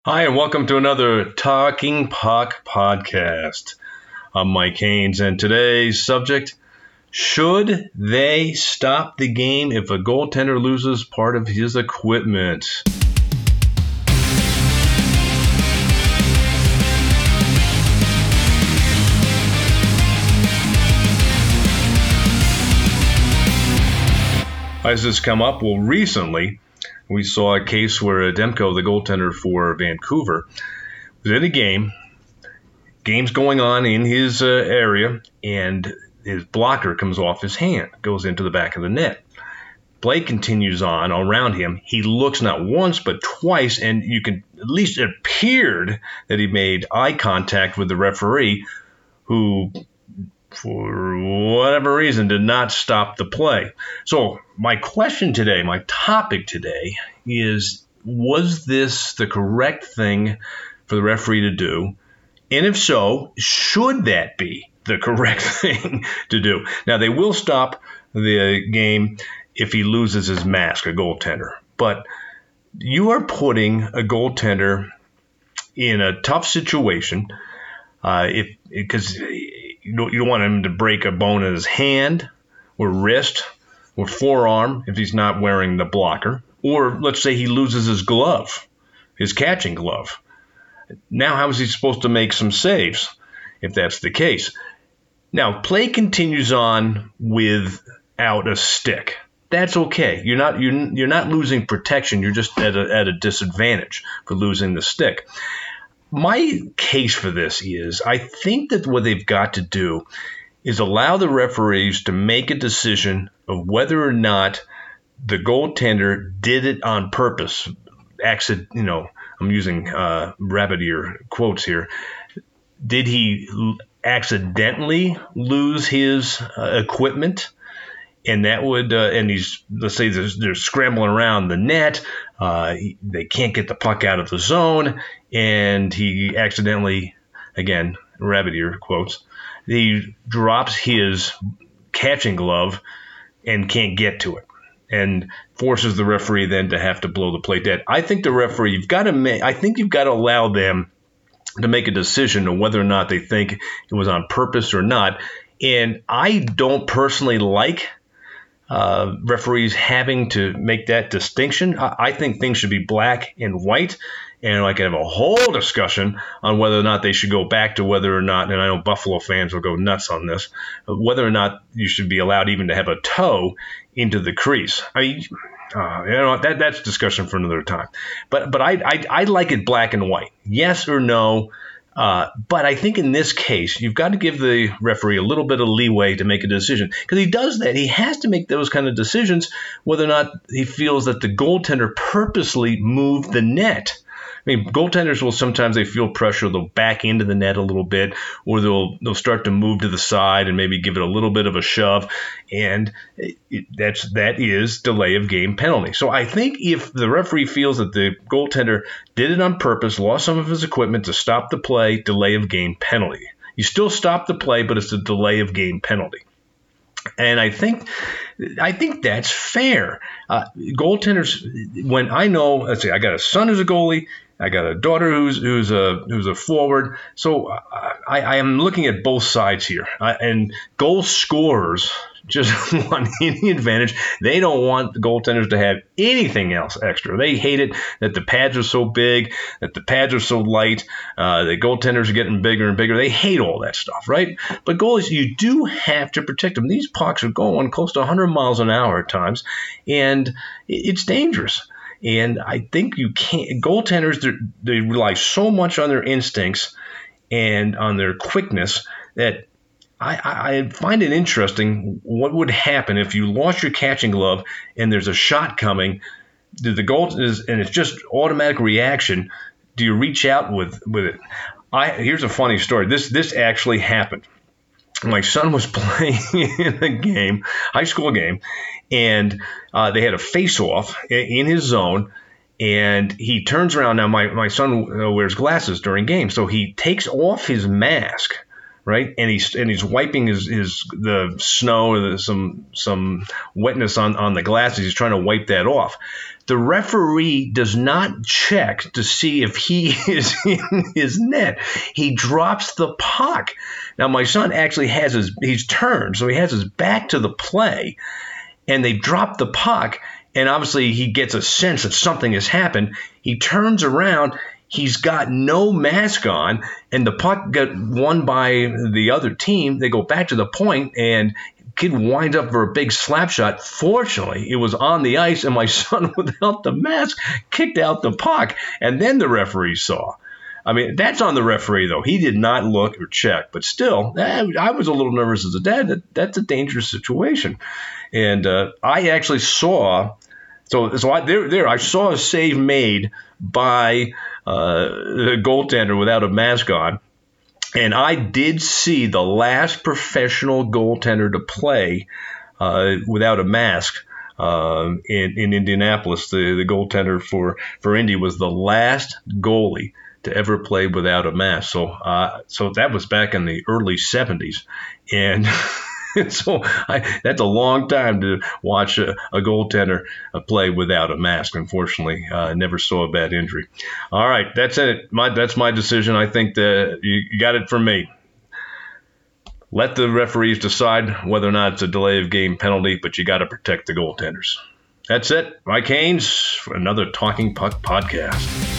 Hi, and welcome to another Talking Puck podcast. I'm Mike Haynes, and today's subject, should they stop the game if a goaltender loses part of his equipment? Why has this come up? Well, recently, we saw a case where Demko, the goaltender for Vancouver, was in a game's going on in his area, and his blocker comes off his hand, goes into the back of the net. Play continues on around him. He looks not once but twice, and you can at least it appeared that he made eye contact with the referee, who, for whatever reason, did not stop the play. So my question today, my topic today is, was this the correct thing for the referee to do? And if so, should that be the correct thing to do? Now, they will stop the game if he loses his mask, a goaltender. But you are putting a goaltender in a tough situation because you don't want him to break a bone in his hand or wrist or forearm if he's not wearing the blocker. Or let's say he loses his glove, his catching glove. Now, how is he supposed to make some saves if that's the case? Now, play continues on without a stick. That's okay. You're not losing protection. You're just at a disadvantage for losing the stick. My case for this is, I think that what they've got to do is allow the referees to make a decision of whether or not the goaltender did it on purpose. I'm using rabbit ear quotes here. Did he accidentally lose his equipment? And that would, let's say they're scrambling around the net. They can't get the puck out of the zone, and he accidentally, again, rabbit ear quotes, he drops his catching glove and can't get to it, and forces the referee then to have to blow the play dead. I think the referee, you've got to allow them to make a decision on whether or not they think it was on purpose or not. And I don't personally like referees having to make that distinction. I think things should be black and white, and I can have a whole discussion on whether or not they should go back to whether or not, and I know Buffalo fans will go nuts on this, whether or not you should be allowed even to have a toe into the crease. I mean, that's discussion for another time. But I like it black and white, yes or no. But I think in this case, you've got to give the referee a little bit of leeway to make a decision, because he does that. He has to make those kind of decisions whether or not he feels that the goaltender purposely moved the net. I mean, goaltenders will sometimes, they feel pressure, they'll back into the net a little bit, or they'll start to move to the side and maybe give it a little bit of a shove, and that is delay of game penalty. So I think if the referee feels that the goaltender did it on purpose, lost some of his equipment to stop the play, delay of game penalty. You still stop the play, but it's a delay of game penalty. And I think that's fair. Goaltenders, when I know, let's see, I got a son who's a goalie, I got a daughter who's a forward. So I am looking at both sides here. And goal scorers just want any advantage. They don't want the goaltenders to have anything else extra. They hate it that the pads are so big, that the pads are so light, the goaltenders are getting bigger and bigger. They hate all that stuff, right? But goalies, you do have to protect them. These pucks are going close to 100 miles an hour at times, and it's dangerous. And I think you can't. Goaltenders, they rely so much on their instincts and on their quickness that I find it interesting what would happen if you lost your catching glove and there's a shot coming. And it's just automatic reaction. Do you reach out with it? Here's a funny story. This actually happened. My son was playing in a game, high school game, and they had a face-off in his zone, and he turns around. Now, my son wears glasses during games, so he takes off his mask, right? And he's wiping the snow or some wetness on the glasses. He's trying to wipe that off. the referee does not check to see if he is in his net. He drops the puck. Now, my son actually he's turned, so he has his back to the play, and they drop the puck, and obviously he gets a sense that something has happened. He turns around. He's got no mask on, and the puck got won by the other team. They go back to the point, and kid winds up for a big slap shot. Fortunately, it was on the ice, and my son, without the mask, kicked out the puck. And then the referee saw. I mean, that's on the referee, though. He did not look or check. But still, I was a little nervous as a dad. That's a dangerous situation. And I actually saw – I saw a save made by the goaltender without a mask on. And I did see the last professional goaltender to play without a mask in Indianapolis. The goaltender for Indy was the last goalie to ever play without a mask. So that was back in the early 70s. And so that's a long time to watch a goaltender play without a mask. Unfortunately, never saw a bad injury. All right, that's it. That's my decision. I think that you got it from me. Let the referees decide whether or not it's a delay of game penalty, but you got to protect the goaltenders. That's it. Mike Haynes for another Talking Puck podcast.